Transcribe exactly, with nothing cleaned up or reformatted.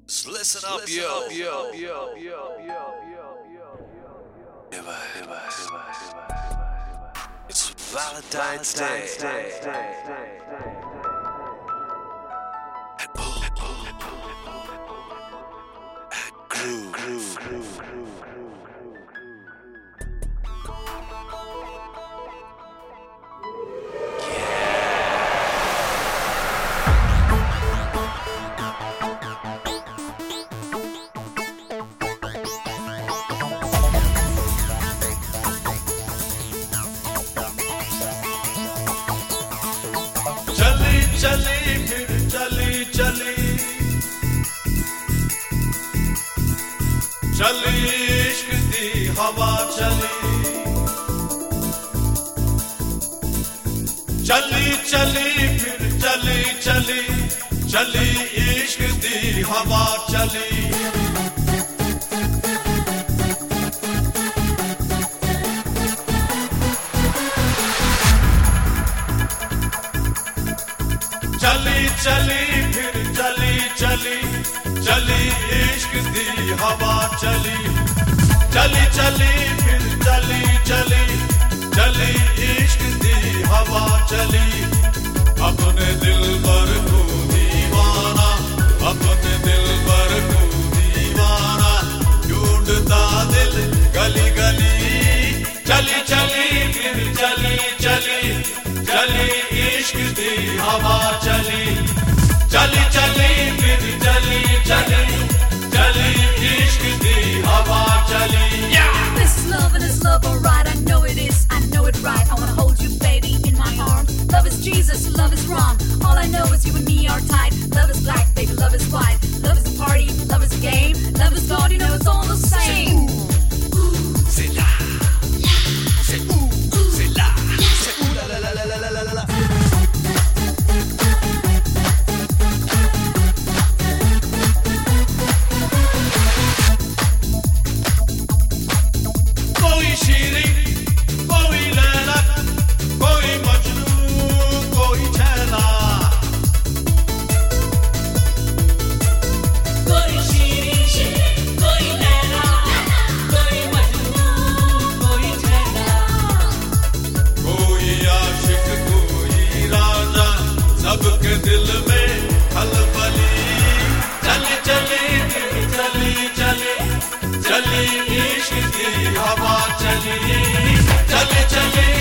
Listen up, Listen yo, up, yo, yo, yo, yo, yo, yo, yo. It's Valentine's Day. At Boom, at Groove, Groove, Groove, Groove. चली चली फिर चली चली चली इश्क दी हवा चली चली चली फिर चली चली चली इश्क दी हवा चली चली चली फिर चली चली चली इश्क दी हवा चली चली चली फिर चली चली चली इश्क दी हवा चली अपने दिल पर को दीवाना अपने दिल पर को दीवाना ढूंढता दिल गली गली चली चली फिर चली चली चली इश्क दी हवा चली चली चली फिर चली चली चली इश्क दी हवा चली This is love and it's love, alright. I know it is, I know it right. I wanna hold you, baby, in my arms. Love is Jesus, love is wrong. All I know is you and me are tight. Love is black, baby, love is white. Love is a party, love is a game. Love is God, you know it's all the same. C'est là, c'est où, c'est là, c'est où la la la la la la la la. कोई शीरी कोई लैला कोई मजनू कोई छैला कोई शीरी कोई लैला कोई मजनू कोई छैला कोई आशिक कोई राजा सबके दिल में खलबली चली चली फिर चली चली चली इश्क की हवा चली चली चली